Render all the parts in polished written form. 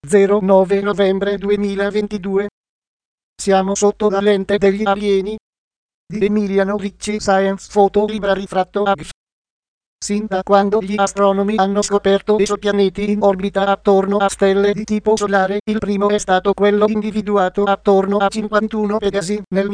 09 novembre 2022. Siamo sotto la lente degli alieni. Di Emiliano Ricci Science Photo Library Fratto AGF. Sin da quando gli astronomi hanno scoperto esopianeti in orbita attorno a stelle di tipo solare, il primo è stato quello individuato attorno a 51 Pegasi nel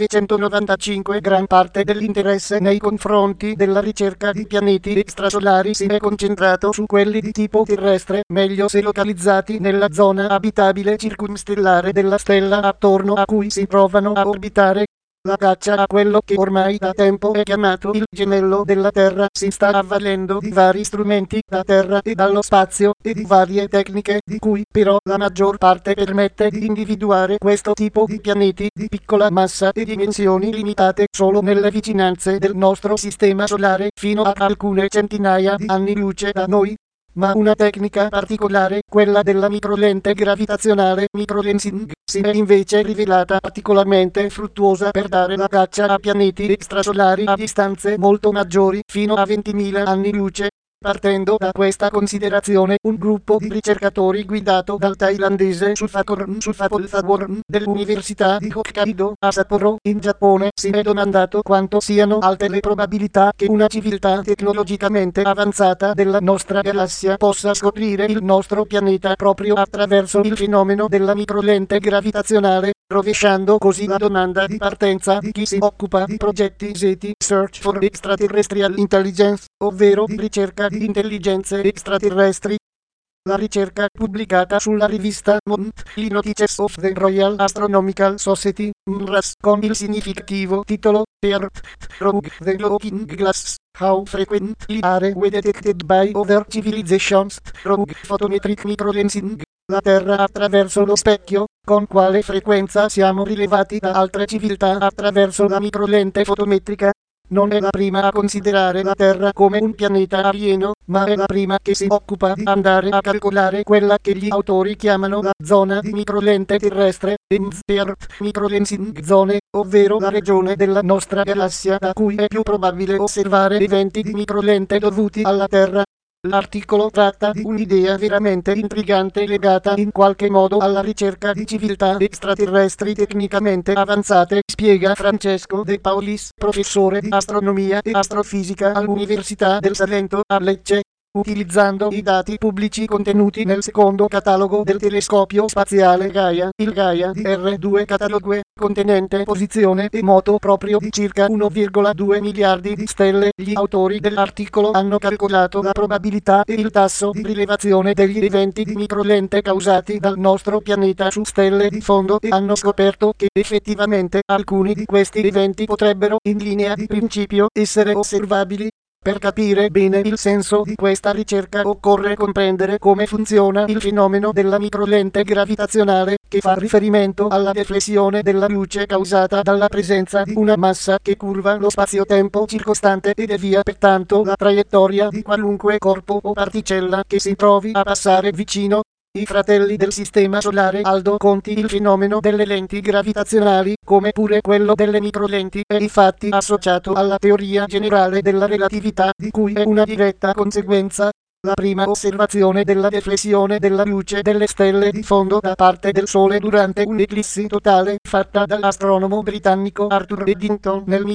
1995. Gran parte dell'interesse nei confronti della ricerca di pianeti extrasolari si è concentrato su quelli di tipo terrestre, meglio se localizzati nella zona abitabile circumstellare della stella attorno a cui si trovano a orbitare. La caccia a quello che ormai da tempo è chiamato il gemello della Terra si sta avvalendo di vari strumenti da terra e dallo spazio e di varie tecniche, di cui però la maggior parte permette di individuare questo tipo di pianeti di piccola massa e dimensioni limitate solo nelle vicinanze del nostro sistema solare, fino a alcune centinaia di anni luce da noi. Ma una tecnica particolare, quella della microlente gravitazionale microlensing, si è invece rivelata particolarmente fruttuosa per dare la caccia a pianeti extrasolari a distanze molto maggiori, fino a 20.000 anni luce. Partendo da questa considerazione, un gruppo di ricercatori guidato dal thailandese Sufakorn Sufapolthaworn dell'Università di Hokkaido a Sapporo, in Giappone, si è domandato quanto siano alte le probabilità che una civiltà tecnologicamente avanzata della nostra galassia possa scoprire il nostro pianeta proprio attraverso il fenomeno della microlente gravitazionale, rovesciando così la domanda di partenza di chi si occupa di progetti SETI Search for Extraterrestrial Intelligence, ovvero di ricerca di intelligenze extraterrestri. La ricerca, pubblicata sulla rivista Monthly Notices of the Royal Astronomical Society, MRAS, con il significativo titolo Earth Through the Looking Glass, How Frequently Are We Detected by Other Civilizations Through Photometric Microlensing, la Terra attraverso lo specchio, con quale frequenza siamo rilevati da altre civiltà attraverso la microlente fotometrica. Non è la prima a considerare la Terra come un pianeta alieno, ma è la prima che si occupa di andare a calcolare quella che gli autori chiamano la zona di microlente terrestre, Earth Microlensing Zone, ovvero la regione della nostra galassia da cui è più probabile osservare eventi di microlente dovuti alla Terra. L'articolo tratta di un'idea veramente intrigante legata in qualche modo alla ricerca di civiltà extraterrestri tecnicamente avanzate, spiega Francesco De Paulis, professore di astronomia e astrofisica all'Università del Salento a Lecce. Utilizzando i dati pubblici contenuti nel secondo catalogo del telescopio spaziale Gaia, il Gaia DR2 Catalogue, contenente posizione e moto proprio di circa 1,2 miliardi di stelle, gli autori dell'articolo hanno calcolato la probabilità e il tasso di rilevazione degli eventi di microlente causati dal nostro pianeta su stelle di fondo e hanno scoperto che effettivamente alcuni di questi eventi potrebbero, in linea di principio, essere osservabili. Per capire bene il senso di questa ricerca occorre comprendere come funziona il fenomeno della microlente gravitazionale, che fa riferimento alla deflessione della luce causata dalla presenza di una massa che curva lo spazio-tempo circostante e devia pertanto la traiettoria di qualunque corpo o particella che si trovi a passare vicino. I fratelli del Sistema Solare Aldo Conti il fenomeno delle lenti gravitazionali, come pure quello delle microlenti, è infatti associato alla teoria generale della relatività, di cui è una diretta conseguenza. La prima osservazione della deflessione della luce delle stelle di fondo da parte del Sole durante un'eclissi totale, fatta dall'astronomo britannico Arthur Eddington nel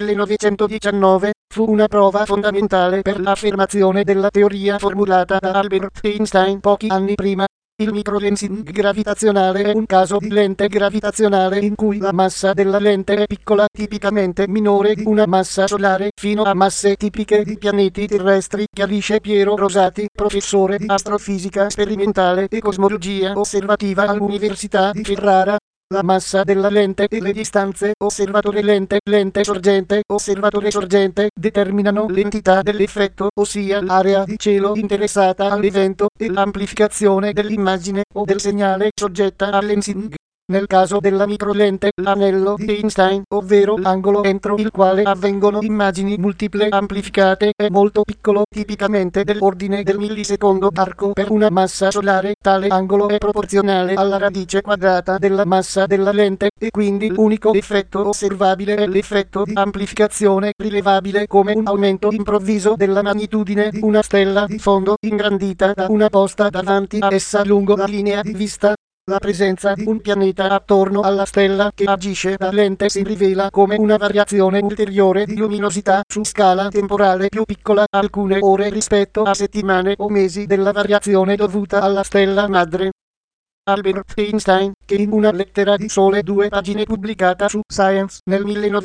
1919, fu una prova fondamentale per l'affermazione della teoria formulata da Albert Einstein pochi anni prima. Il microlensing gravitazionale è un caso di lente gravitazionale in cui la massa della lente è piccola, tipicamente minore di una massa solare, fino a masse tipiche di pianeti terrestri, chiarisce Piero Rosati, professore di astrofisica sperimentale e cosmologia osservativa all'Università di Ferrara. La massa della lente e le distanze osservatore-lente, lente sorgente, osservatore sorgente, determinano l'entità dell'effetto, ossia l'area di cielo interessata all'evento, e l'amplificazione dell'immagine o del segnale soggetta al lensing. Nel caso della microlente, l'anello di Einstein, ovvero l'angolo entro il quale avvengono immagini multiple amplificate, è molto piccolo, tipicamente dell'ordine del millisecondo arco per una massa solare. Tale angolo è proporzionale alla radice quadrata della massa della lente, e quindi l'unico effetto osservabile è l'effetto di amplificazione, rilevabile come un aumento improvviso della magnitudine di una stella di fondo ingrandita da una posta davanti a essa lungo la linea di vista. La presenza di un pianeta attorno alla stella che agisce da lente si rivela come una variazione ulteriore di luminosità su scala temporale più piccola, alcune ore rispetto a settimane o mesi della variazione dovuta alla stella madre. Albert Einstein, che in una lettera di sole 2 pagine pubblicata su Science nel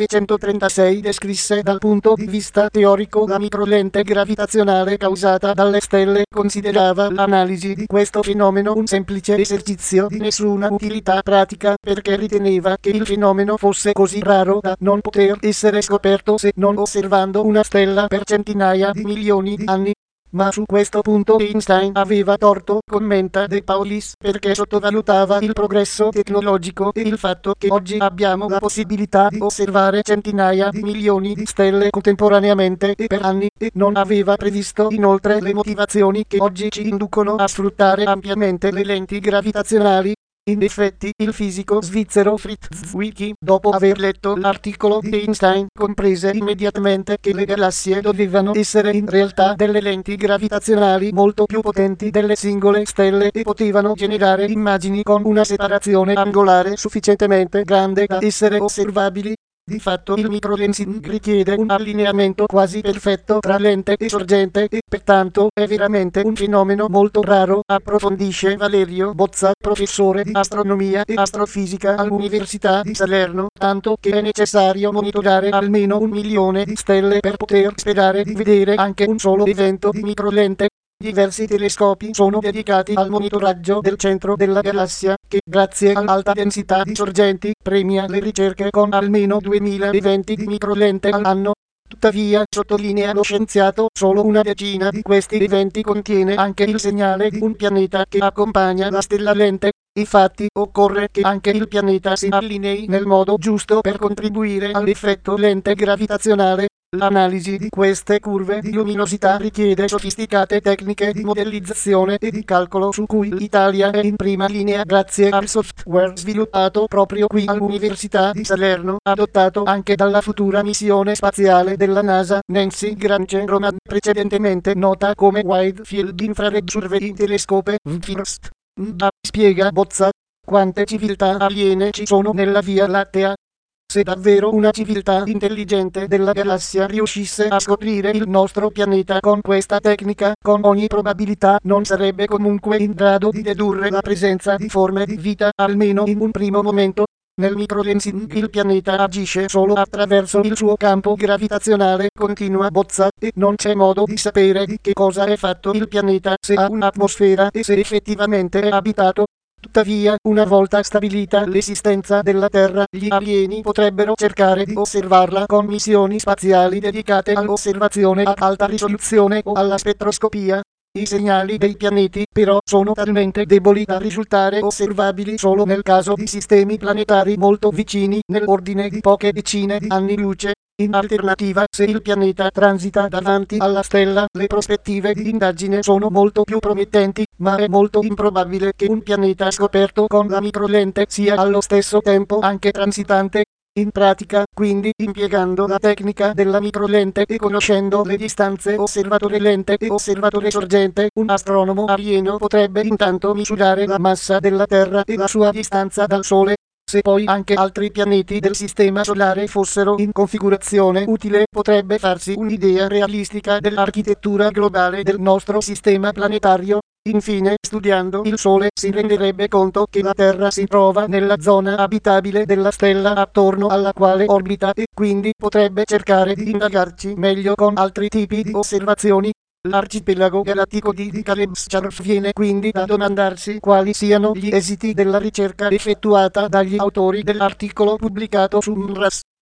1936 descrisse dal punto di vista teorico la microlente gravitazionale causata dalle stelle, considerava l'analisi di questo fenomeno un semplice esercizio di nessuna utilità pratica, perché riteneva che il fenomeno fosse così raro da non poter essere scoperto se non osservando una stella per centinaia di milioni di anni. Ma su questo punto Einstein aveva torto, commenta De Paulis, perché sottovalutava il progresso tecnologico e il fatto che oggi abbiamo la possibilità di osservare centinaia di milioni di stelle contemporaneamente e per anni, e non aveva previsto inoltre le motivazioni che oggi ci inducono a sfruttare ampiamente le lenti gravitazionali. In effetti, il fisico svizzero Fritz Zwicky, dopo aver letto l'articolo di Einstein, comprese immediatamente che le galassie dovevano essere in realtà delle lenti gravitazionali molto più potenti delle singole stelle e potevano generare immagini con una separazione angolare sufficientemente grande da essere osservabili. Di fatto il microlensing richiede un allineamento quasi perfetto tra lente e sorgente e pertanto è veramente un fenomeno molto raro, approfondisce Valerio Bozza, professore di astronomia e astrofisica all'Università di Salerno, tanto che è necessario monitorare almeno 1 milione di stelle per poter sperare di vedere anche un solo evento di microlente. Diversi telescopi sono dedicati al monitoraggio del centro della galassia, che grazie all'alta densità di sorgenti premia le ricerche con almeno 2000 eventi di microlente all'anno. Tuttavia, sottolinea lo scienziato, solo una decina di questi eventi contiene anche il segnale di un pianeta che accompagna la stella lente. Infatti, occorre che anche il pianeta si allinei nel modo giusto per contribuire all'effetto lente gravitazionale. L'analisi di queste curve di luminosità richiede sofisticate tecniche di modellizzazione e di calcolo su cui l'Italia è in prima linea grazie al software sviluppato proprio qui all'Università di Salerno, adottato anche dalla futura missione spaziale della NASA, Nancy Granger Roman, precedentemente nota come Wide Field Infrared Survey Telescope, WFIRST. Spiega Bozza. Quante civiltà aliene ci sono nella Via Lattea? Se davvero una civiltà intelligente della galassia riuscisse a scoprire il nostro pianeta con questa tecnica, con ogni probabilità non sarebbe comunque in grado di dedurre la presenza di forme di vita, almeno in un primo momento. Nel microlensing il pianeta agisce solo attraverso il suo campo gravitazionale, continua Bozza, e non c'è modo di sapere di che cosa è fatto il pianeta, se ha un'atmosfera e se effettivamente è abitato. Tuttavia, una volta stabilita l'esistenza della Terra, gli alieni potrebbero cercare di osservarla con missioni spaziali dedicate all'osservazione ad alta risoluzione o alla spettroscopia. I segnali dei pianeti, però, sono talmente deboli da risultare osservabili solo nel caso di sistemi planetari molto vicini, nell'ordine di poche decine di anni luce. In alternativa, se il pianeta transita davanti alla stella, le prospettive di indagine sono molto più promettenti, ma è molto improbabile che un pianeta scoperto con la microlente sia allo stesso tempo anche transitante. In pratica, quindi, impiegando la tecnica della microlente e conoscendo le distanze osservatore lente e osservatore sorgente, un astronomo alieno potrebbe intanto misurare la massa della Terra e la sua distanza dal Sole. Se poi anche altri pianeti del Sistema Solare fossero in configurazione utile, potrebbe farsi un'idea realistica dell'architettura globale del nostro sistema planetario. Infine, studiando il Sole, si renderebbe conto che la Terra si trova nella zona abitabile della stella attorno alla quale orbita e quindi potrebbe cercare di indagarci meglio con altri tipi di osservazioni. L'arcipelago galattico di Caleb-Scharf viene quindi da domandarsi quali siano gli esiti della ricerca effettuata dagli autori dell'articolo pubblicato su NRAS.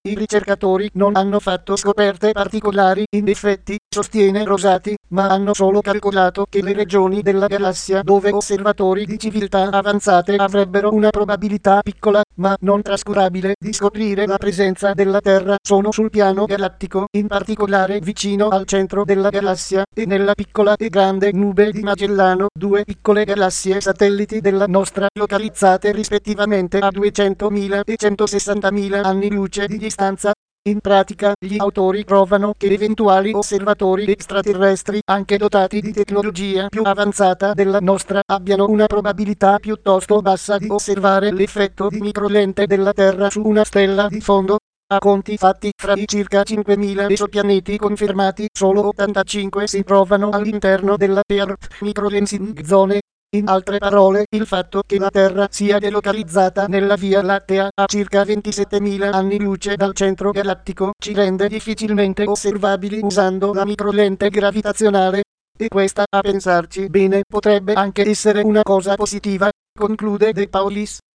I ricercatori non hanno fatto scoperte particolari, in effetti, sostiene Rosati, ma hanno solo calcolato che le regioni della galassia dove osservatori di civiltà avanzate avrebbero una probabilità piccola, ma non trascurabile, di scoprire la presenza della Terra sono sul piano galattico, in particolare vicino al centro della galassia, e nella piccola e grande nube di Magellano, due piccole galassie satelliti della nostra, localizzate rispettivamente a 200.000 e 160.000 anni luce di distanza. In pratica, gli autori provano che eventuali osservatori extraterrestri, anche dotati di tecnologia più avanzata della nostra, abbiano una probabilità piuttosto bassa di osservare l'effetto di microlente della Terra su una stella di fondo. A conti fatti, fra i circa 5.000 esopianeti confermati, solo 85 si trovano all'interno della Earth Microlensing Zone. In altre parole, il fatto che la Terra sia delocalizzata nella Via Lattea a circa 27.000 anni luce dal centro galattico ci rende difficilmente osservabili usando la microlente gravitazionale. E questa, a pensarci bene, potrebbe anche essere una cosa positiva, conclude De Paulis.